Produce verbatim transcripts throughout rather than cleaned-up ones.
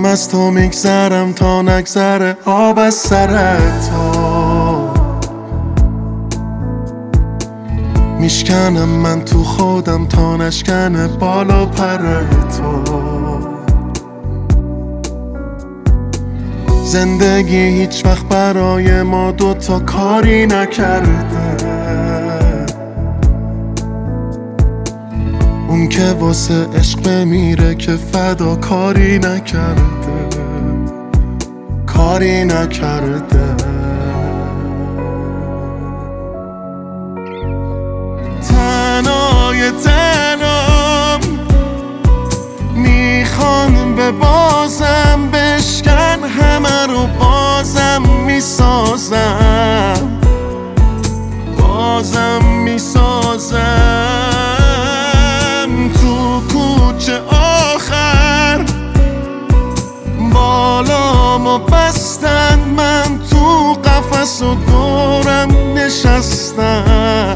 از تو میگذرم تا نگذره آب از سر تو. میشکنم من تو خودم تا نشکنه بالا پر تو. زندگی هیچ وقت برای ما دوتا کاری نکرده. اون که واسه عشق بمیره که فدا کاری نکرده، کاری نکرده. تنهای تنام میخوان به بازم بشکن، همه رو بازم میسازم، بازم میسازم. تو کوچه آخر بالامو بستن، من تو قفس و دورم نشستم.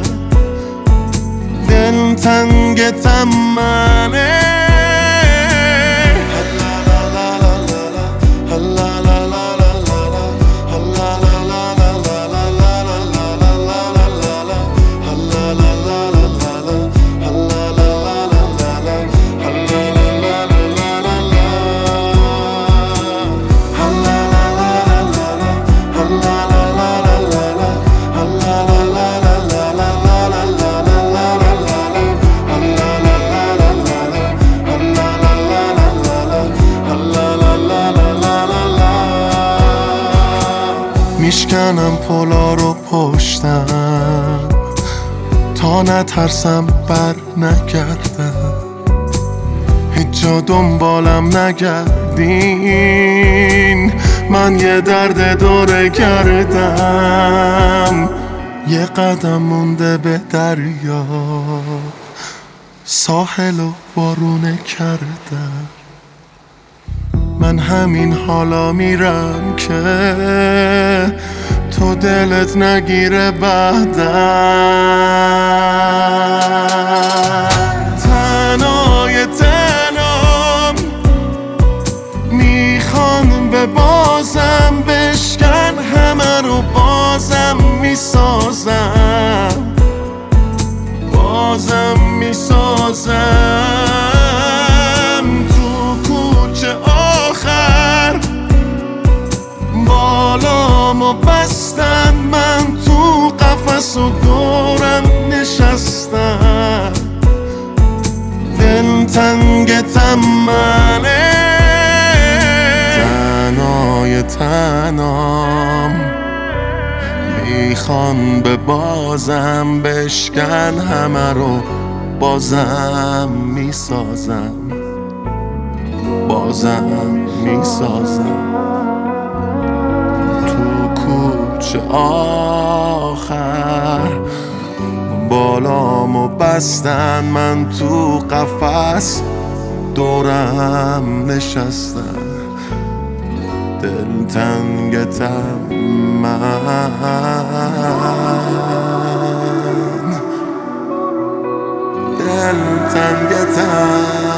دل تنگ تمنه میشکنم پلا رو پشتم تا نترسم بر نگردم. هیچ جا دنبالم نگردین، من یه درد دوره کردم. یه قدم مونده به دریا، ساحل و وارونه کردم. من همین حالا میرم که تو دلت نگیره بعدم. تنهای تنام میخوان به بازم بشکن، همه رو بازم میسازم، بازم میسازم. بالامو بستن، من تو قفس و دورم نشستم. دل تنگ تمنه تنهای تنام میخوان به بازم بشکن، همه رو بازم میسازم، بازم میسازم. چه آخر بالامو بستن، من تو قفس دورم نشستم. دل تنگ تمن، دل تنگ تمن.